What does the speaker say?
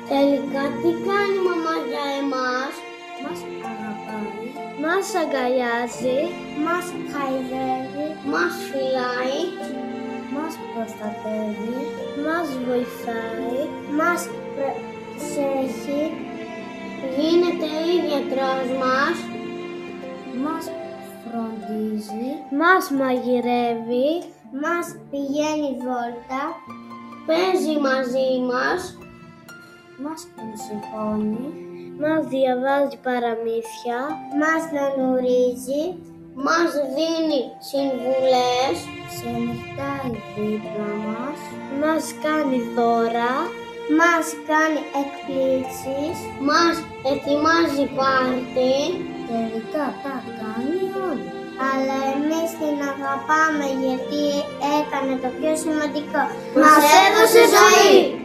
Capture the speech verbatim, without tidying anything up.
Τελικά τι κάνει η μαμά για εμάς? Μας αγαπάει, Μας αγκαλιάζει, μας χαϊδεύει, μας φυλάει, μας προστατεύει, μας βοηθάει, μας προσέχει, γίνεται ίδιατρός μας, μας φροντίζει, μας μαγειρεύει, μας πηγαίνει βόλτα, παίζει μαζί μας, μας ενσυχώνει, μας διαβάζει παραμύθια, μας λανουρίζει, μας δίνει συμβουλές, ξενυχτάει δίπλα μας, μας κάνει δώρα, μας κάνει εκπλήξεις, μας ετοιμάζει πάρτι. τελικά τα κάνει όλα. Αλλά εμείς την αγαπάμε γιατί έκανε το πιο σημαντικό. Μας έδωσε ζωή!